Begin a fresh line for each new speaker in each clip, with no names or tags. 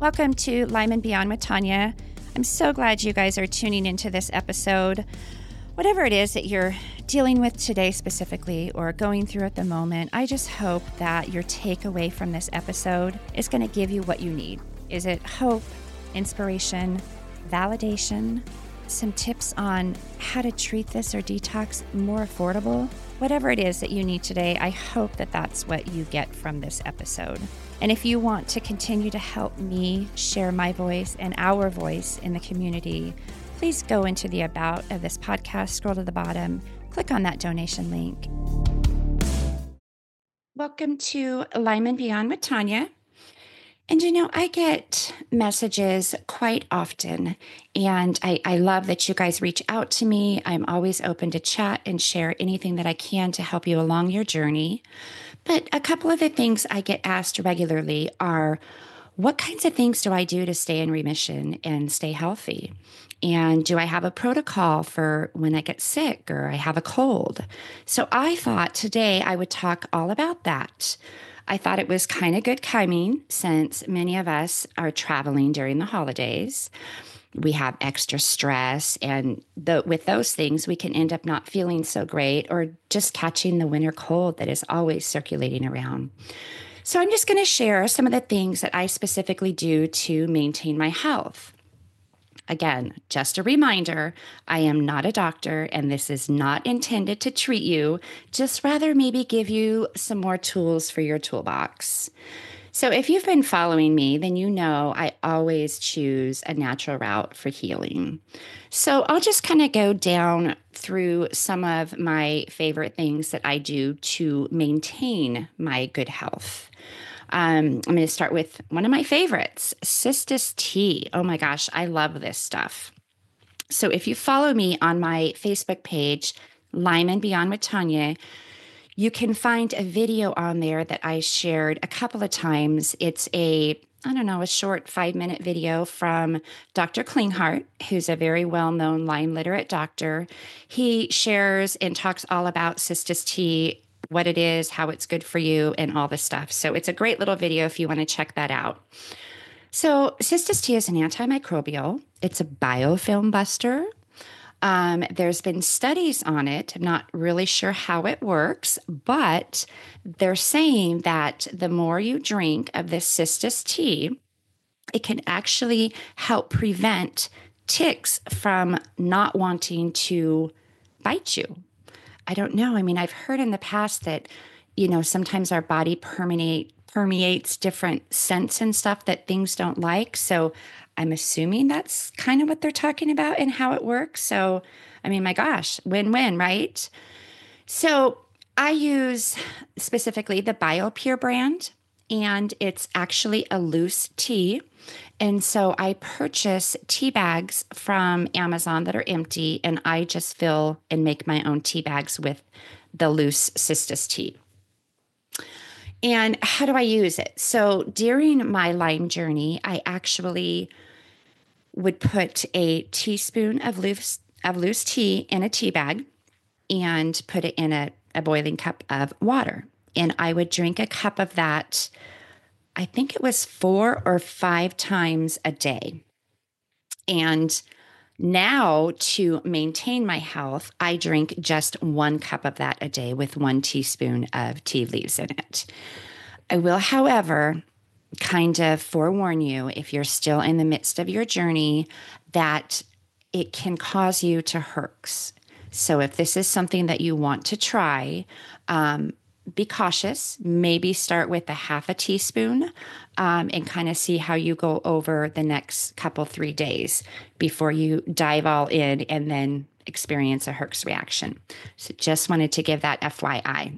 Welcome to Lyme and Beyond with Tanya. I'm so glad you guys are tuning into this episode. Whatever it is that you're dealing with today specifically or going through at the moment, I just hope that your takeaway from this episode is going to give you what you need. Is it hope, inspiration, validation, some tips on how to treat this or detox more affordable? Whatever it is that you need today, I hope that that's what you get from this episode. And if you want to continue to help me share my voice and our voice in the community, please go into the About of this podcast, scroll to the bottom, click on that donation link. Welcome to Lyme and Beyond with Tanya. And I get messages quite often, and I love that you guys reach out to me. I'm always open to chat and share anything that I can to help you along your journey. But a couple of the things I get asked regularly are, what kinds of things do I do to stay in remission and stay healthy? And do I have a protocol for when I get sick or I have a cold? So I thought today I would talk all about that. I thought it was kind of good timing since many of us are traveling during the holidays. We have extra stress, and with those things, we can end up not feeling so great or just catching the winter cold that is always circulating around. So I'm just going to share some of the things that I specifically do to maintain my health. Again, just a reminder, I am not a doctor, and this is not intended to treat you, just rather maybe give you some more tools for your toolbox. So if you've been following me, then you know I always choose a natural route for healing. So I'll just kind of go down through some of my favorite things that I do to maintain my good health. I'm going to start with one of my favorites, Cistus tea. Oh my gosh, I love this stuff. So if you follow me on my Facebook page, Lyme and Beyond with Tanya, you can find a video on there that I shared a couple of times. It's a short 5-minute video from Dr. Klinghardt, who's a very well-known Lyme literate doctor. He shares and talks all about Cistus tea, what it is, how it's good for you, and all this stuff. So it's a great little video if you want to check that out. So Cistus tea is an antimicrobial. It's a biofilm buster. There's been studies on it. I'm not really sure how it works, but they're saying that the more you drink of this Cistus tea, it can actually help prevent ticks from not wanting to bite you. I don't know. I mean, I've heard in the past that, sometimes our body permeates different scents and stuff that things don't like. So I'm assuming that's kind of what they're talking about and how it works. So, I mean, my gosh, win-win, right? So I use specifically the BioPure brand, and it's actually a loose tea. And so I purchase tea bags from Amazon that are empty, and I just fill and make my own tea bags with the loose Cistus tea. And how do I use it? So during my Lyme journey, I actually would put a teaspoon of loose tea in a tea bag and put it in a boiling cup of water. And I would drink a cup of that, I think it was 4 or 5 times a day. And now to maintain my health, I drink just 1 cup of that a day with 1 teaspoon of tea leaves in it. I will, however, kind of forewarn you, if you're still in the midst of your journey, that it can cause you to herx. So if this is something that you want to try, be cautious. Maybe start with a half a teaspoon and kind of see how you go over the next 3 days before you dive all in and then experience a herx reaction. So just wanted to give that FYI.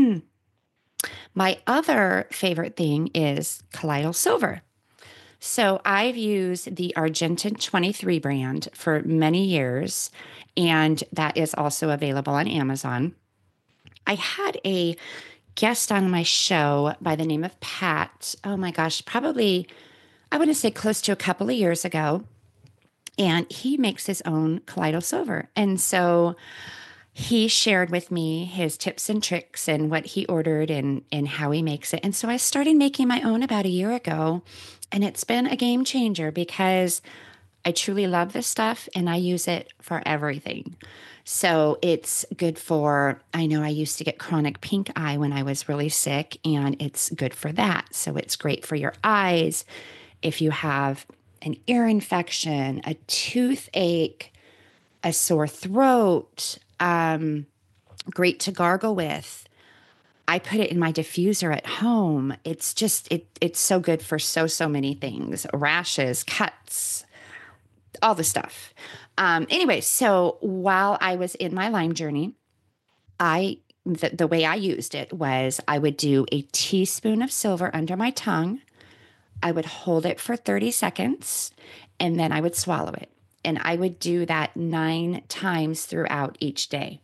My other favorite thing is Colloidal Silver. So I've used the Argentin 23 brand for many years, and that is also available on Amazon. I had a guest on my show by the name of Pat. Oh my gosh, probably, I want to say close to a couple of years ago. And he makes his own Colloidal Silver. And so he shared with me his tips and tricks and what he ordered and how he makes it. And so I started making my own about a year ago. And it's been a game changer because I truly love this stuff and I use it for everything. So it's good for, I know I used to get chronic pink eye when I was really sick, and it's good for that. So it's great for your eyes. If you have an ear infection, a toothache, a sore throat, great to gargle with. I put it in my diffuser at home. It's just it's so good for so many things. Rashes, cuts, all the stuff. Anyway, so while I was in my Lyme journey, the way I used it was I would do a teaspoon of silver under my tongue. I would hold it for 30 seconds and then I would swallow it. And I would do that 9 times throughout each day.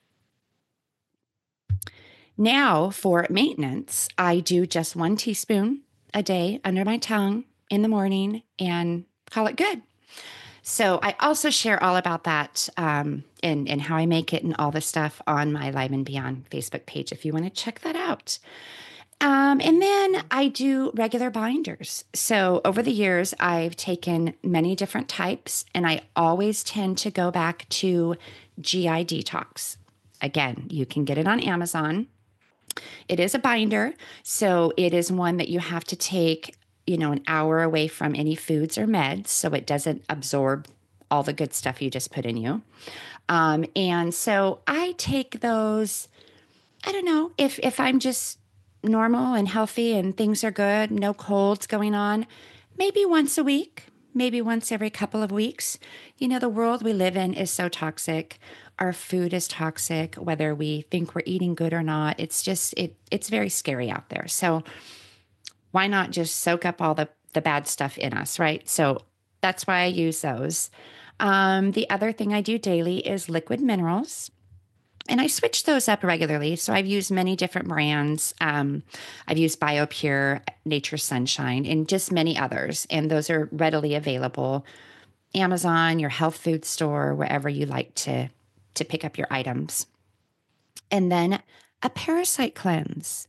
Now, for maintenance, I do just 1 teaspoon a day under my tongue in the morning and call it good. So I also share all about that and how I make it and all the stuff on my Lyme and Beyond Facebook page if you want to check that out. And then I do regular binders. So over the years, I've taken many different types, and I always tend to go back to GI Detox. Again, you can get it on Amazon. It is a binder, so it is one that you have to take, an hour away from any foods or meds, so it doesn't absorb all the good stuff you just put in you. And so I take those. I don't know if I'm just normal and healthy and things are good, no colds going on, maybe once a week, maybe once every couple of weeks. The world we live in is so toxic. Our food is toxic, whether we think we're eating good or not. It's just, it's very scary out there. So why not just soak up all the bad stuff in us, right? So that's why I use those. The other thing I do daily is liquid minerals. And I switch those up regularly. So I've used many different brands. I've used BioPure, Nature Sunshine, and just many others. And those are readily available. Amazon, your health food store, wherever you like to pick up your items. And then a parasite cleanse.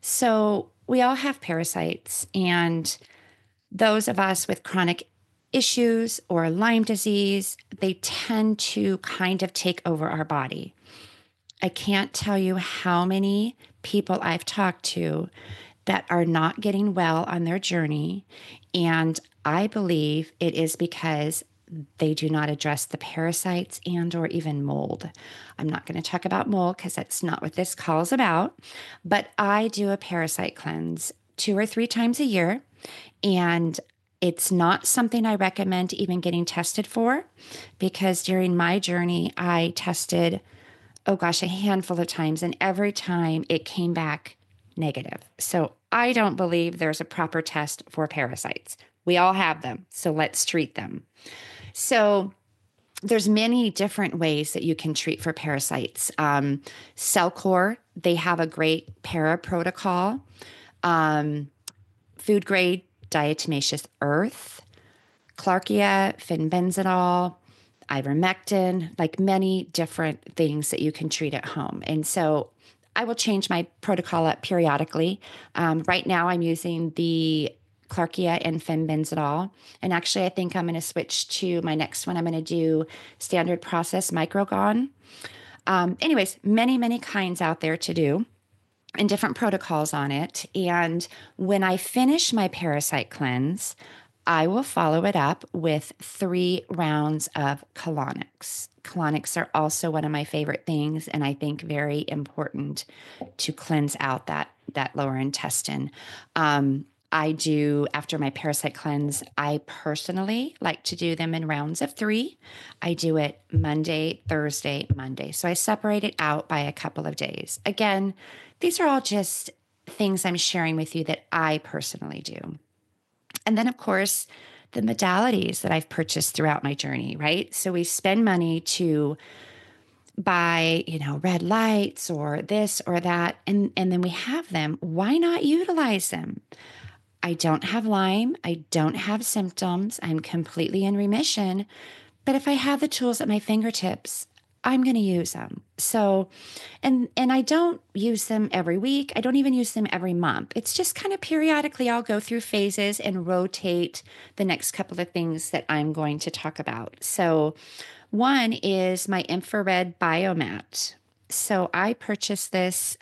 So we all have parasites, and those of us with chronic issues or Lyme disease, they tend to kind of take over our body. I can't tell you how many people I've talked to that are not getting well on their journey. And I believe it is because they do not address the parasites and or even mold. I'm not going to talk about mold because that's not what this call is about, but I do a parasite cleanse 2 or 3 times a year. And it's not something I recommend even getting tested for, because during my journey, I tested, oh gosh, a handful of times, and every time it came back negative. So I don't believe there's a proper test for parasites. We all have them, so let's treat them. So there's many different ways that you can treat for parasites. Cellcore, they have a great para protocol. Food grade diatomaceous earth, Clarkia, fenbenzidol, ivermectin, like many different things that you can treat at home. And so I will change my protocol up periodically. Right now I'm using the Clarkia and fenbenzidol. And actually, I think I'm going to switch to my next one. I'm going to do standard process microgon. Anyways, many kinds out there to do and different protocols on it. And when I finish my parasite cleanse, I will follow it up with 3 rounds of colonics. Colonics are also one of my favorite things, and I think very important to cleanse out that lower intestine. I do, after my parasite cleanse, I personally like to do them in rounds of 3. I do it Monday, Thursday, Monday. So I separate it out by a couple of days. Again, these are all just things I'm sharing with you that I personally do. And then, of course, the modalities that I've purchased throughout my journey, right? So we spend money to buy, red lights or this or that, and then we have them. Why not utilize them? I don't have Lyme. I don't have symptoms. I'm completely in remission. But if I have the tools at my fingertips, I'm going to use them. So, and I don't use them every week. I don't even use them every month. It's just kind of periodically I'll go through phases and rotate the next couple of things that I'm going to talk about. So, one is my infrared biomat. So I purchased this,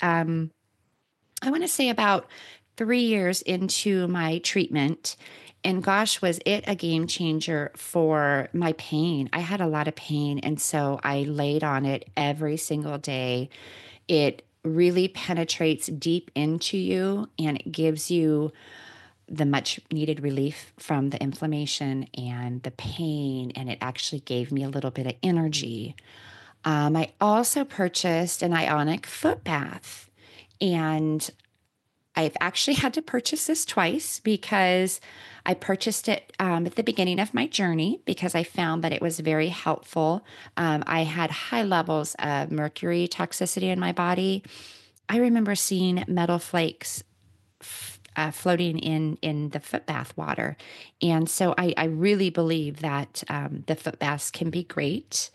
I want to say about 3 years into my treatment. And gosh, was it a game changer for my pain? I had a lot of pain. And so I laid on it every single day. It really penetrates deep into you and it gives you the much needed relief from the inflammation and the pain. And it actually gave me a little bit of energy. I also purchased an ionic foot bath. And I've actually had to purchase this twice because I purchased it at the beginning of my journey because I found that it was very helpful. I had high levels of mercury toxicity in my body. I remember seeing metal flakes floating in the foot bath water. And so I really believe that the foot baths can be great.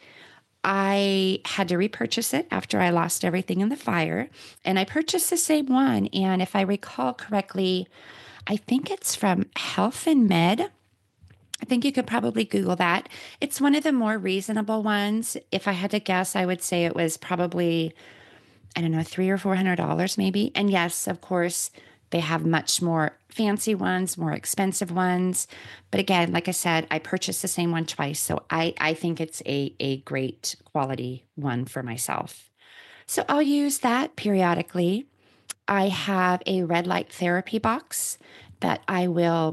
I had to repurchase it after I lost everything in the fire. And I purchased the same one. And if I recall correctly, I think it's from Health and Med. I think you could probably Google that. It's one of the more reasonable ones. If I had to guess, I would say it was probably, I don't know, $300 or $400 maybe. And yes, of course, they have much more fancy ones, more expensive ones. But again, like I said, I purchased the same one twice. So I think it's a great quality one for myself. So I'll use that periodically. I have a red light therapy box that I will,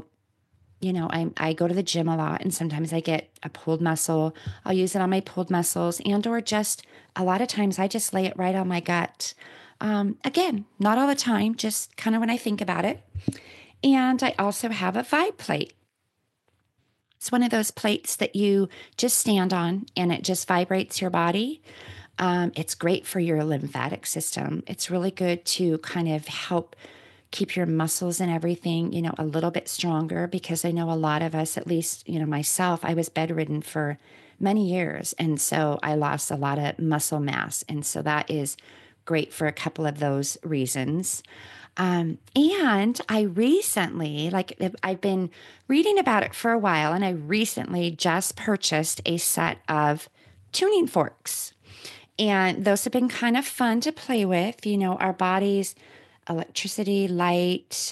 I go to the gym a lot and sometimes I get a pulled muscle. I'll use it on my pulled muscles and or just a lot of times I just lay it right on my gut. Again, not all the time, just kind of when I think about it. And I also have a vibe plate. It's one of those plates that you just stand on and it just vibrates your body. It's great for your lymphatic system. It's really good to kind of help keep your muscles and everything, a little bit stronger because I know a lot of us, at least, myself, I was bedridden for many years. And so I lost a lot of muscle mass. And so that is great for a couple of those reasons. And I recently, like I've been reading about it for a while, and I recently just purchased a set of tuning forks. And those have been kind of fun to play with. Our bodies, electricity, light,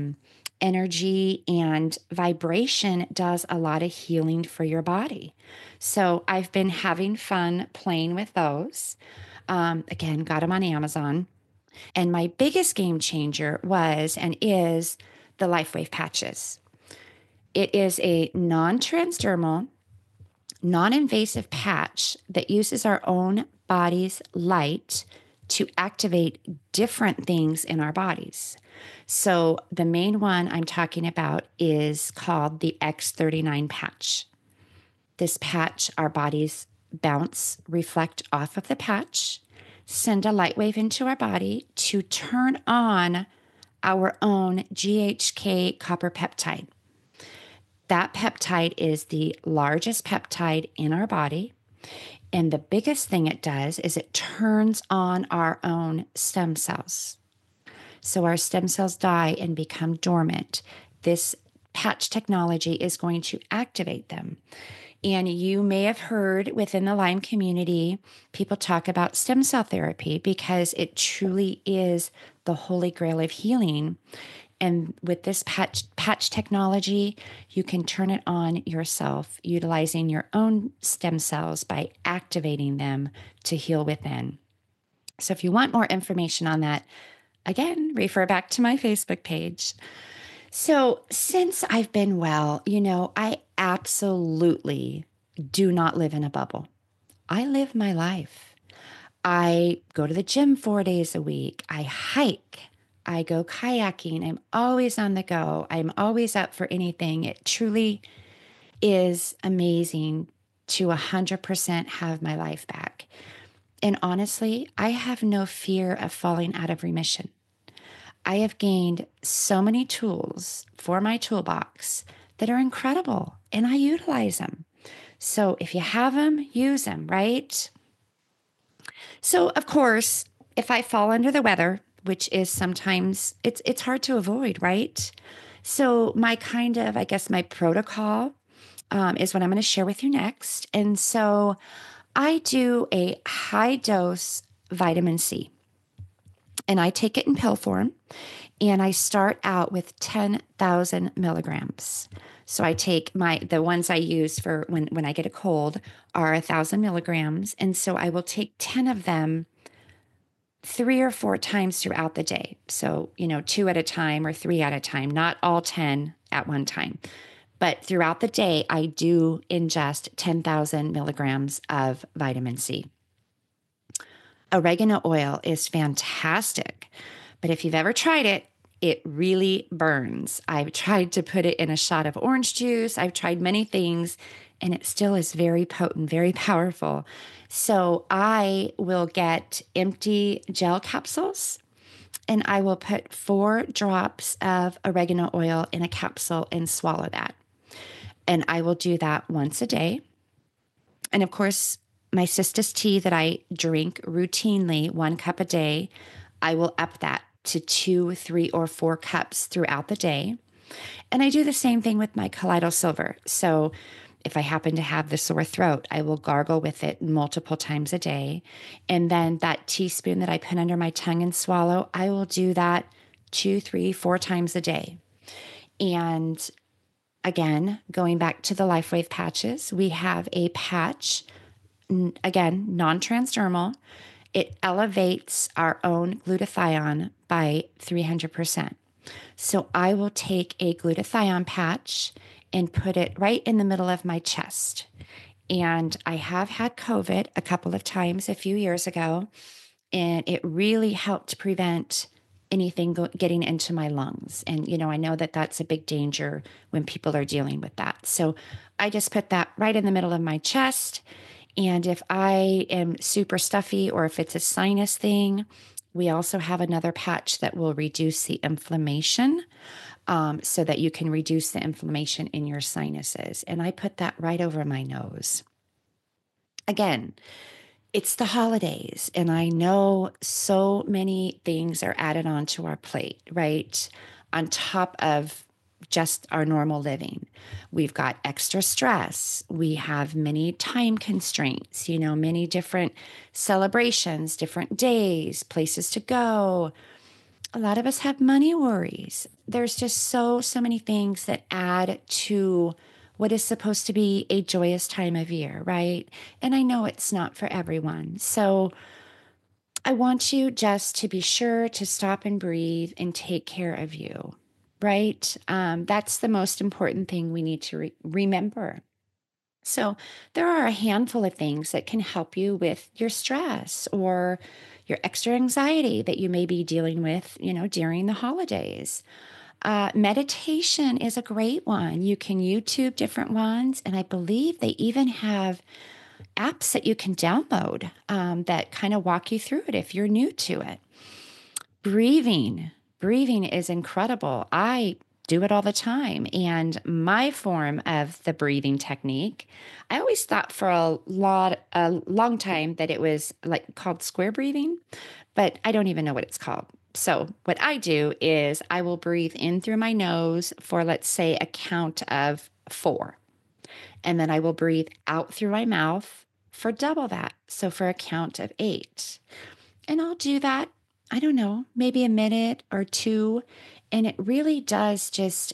energy, and vibration does a lot of healing for your body. So I've been having fun playing with those. Again, got them on Amazon. And my biggest game changer was and is the LifeWave patches. It is a non transdermal, non invasive patch that uses our own body's light to activate different things in our bodies. So, the main one I'm talking about is called the X39 patch. This patch, our bodies bounce, reflect off of the patch, send a light wave into our body to turn on our own GHK copper peptide. That peptide is the largest peptide in our body. And the biggest thing it does is it turns on our own stem cells. So our stem cells die and become dormant. This patch technology is going to activate them. And you may have heard within the Lyme community, people talk about stem cell therapy because it truly is the holy grail of healing. And with this patch technology, you can turn it on yourself, utilizing your own stem cells by activating them to heal within. So if you want more information on that, again, refer back to my Facebook page. So since I've been well, I absolutely do not live in a bubble. I live my life. I go to the gym 4 days a week. I hike. I go kayaking. I'm always on the go. I'm always up for anything. It truly is amazing to 100% have my life back. And honestly, I have no fear of falling out of remission. I have gained so many tools for my toolbox that are incredible, and I utilize them. So if you have them, use them, right? So, of course, if I fall under the weather, which is sometimes it's hard to avoid, right? So, my kind of, I guess, my protocol is what I'm going to share with you next. And so, I do a high dose vitamin C, and I take it in pill form, and I start out with 10,000 milligrams. So I take the ones I use for when I get a cold are 1,000 milligrams. And so I will take 10 of them 3 or 4 times throughout the day. So, two at a time or three at a time, not all 10 at one time. But throughout the day, I do ingest 10,000 milligrams of vitamin C. Oregano oil is fantastic, but if you've ever tried it, it really burns. I've tried to put it in a shot of orange juice. I've tried many things, and it still is very potent, very powerful. So I will get empty gel capsules, and I will put 4 drops of oregano oil in a capsule and swallow that. And I will do that once a day. And of course, my Sisters tea that I drink routinely, 1 cup a day, I will up that to 2, 3, or 4 cups throughout the day. And I do the same thing with my Kaleido Silver. So if I happen to have the sore throat, I will gargle with it multiple times a day. And then that teaspoon that I put under my tongue and swallow, I will do that 2, 3, 4 times a day. And again, going back to the LifeWave patches, we have a patch, again, non-transdermal. It elevates our own glutathione by 300%. So I will take a glutathione patch and put it right in the middle of my chest. And I have had COVID a couple of times a few years ago, and it really helped prevent anything getting into my lungs. And, I know that that's a big danger when people are dealing with that. So I just put that right in the middle of my chest. And if I am super stuffy or if it's a sinus thing, we also have another patch that will reduce the inflammation so that you can reduce the inflammation in your sinuses. And I put that right over my nose. Again, it's the holidays, and I know so many things are added onto our plate, right? On top of just our normal living. We've got extra stress. We have many time constraints, many different celebrations, different days, places to go. A lot of us have money worries. There's just so many things that add to what is supposed to be a joyous time of year, right? And I know it's not for everyone. So I want you just to be sure to stop and breathe and take care of you, right? That's the most important thing we need to remember. So there are a handful of things that can help you with your stress or your extra anxiety that you may be dealing with, during the holidays. Meditation is a great one. You can YouTube different ones, and I believe they even have apps that you can download that kind of walk you through it if you're new to it. Breathing is incredible. I do it all the time. And my form of the breathing technique, I always thought for a long time that it was like called square breathing, but I don't even know what it's called. So what I do is I will breathe in through my nose for, let's say, a count of 4. And then I will breathe out through my mouth for double that. So for a count of 8. And I'll do that, I don't know, maybe a minute or 2. And it really does just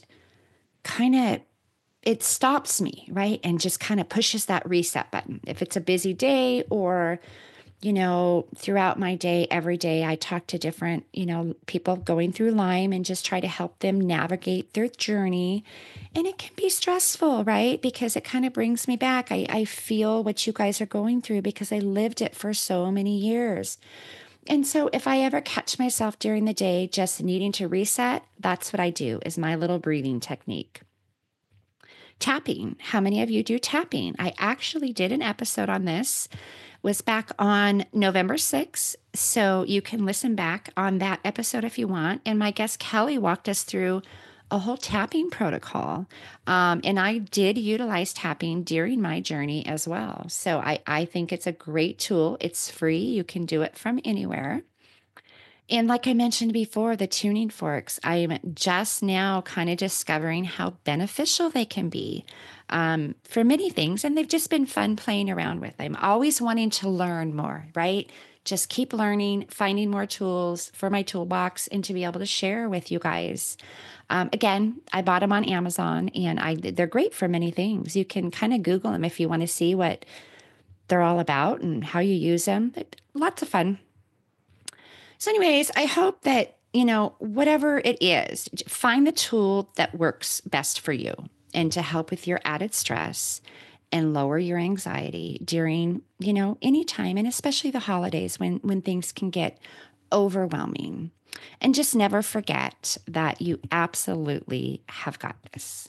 it stops me, right? And just kind of pushes that reset button. If it's a busy day or, throughout my day, every day, I talk to different, people going through Lyme and just try to help them navigate their journey. And it can be stressful, right? Because it kind of brings me back. I feel what you guys are going through because I lived it for so many years. And so if I ever catch myself during the day just needing to reset, that's what I do, is my little breathing technique. Tapping. How many of you do tapping? I actually did an episode on this. It was back on November 6th. So you can listen back on that episode if you want. And my guest Kelly walked us through a whole tapping protocol. And I did utilize tapping during my journey as well. So I think it's a great tool. It's free. You can do it from anywhere. And like I mentioned before, the tuning forks, I am just now kind of discovering how beneficial they can be for many things. And they've just been fun playing around with. I'm always wanting to learn more, right? Just keep learning, finding more tools for my toolbox and to be able to share with you guys. Again, I bought them on Amazon and they're great for many things. You can kind of Google them if you want to see what they're all about and how you use them. Lots of fun. So anyways, I hope that, whatever it is, find the tool that works best for you and to help with your added stress and lower your anxiety during, any time, and especially the holidays when things can get overwhelming. And just never forget that you absolutely have got this.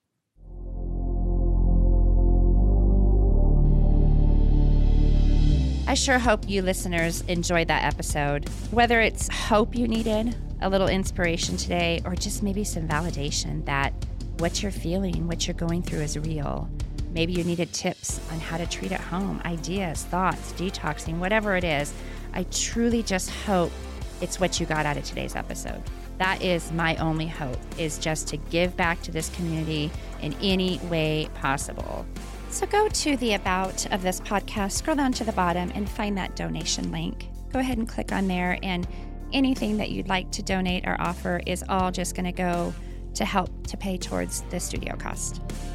I sure hope you listeners enjoyed that episode. Whether it's hope you needed, a little inspiration today, or just maybe some validation that what you're feeling, what you're going through is real. Maybe you needed tips on how to treat at home, ideas, thoughts, detoxing, whatever it is. I truly just hope it's what you got out of today's episode. That is my only hope, is just to give back to this community in any way possible. So go to the about of this podcast, scroll down to the bottom and find that donation link. Go ahead and click on there, and anything that you'd like to donate or offer is all just going to go to help to pay towards the studio cost.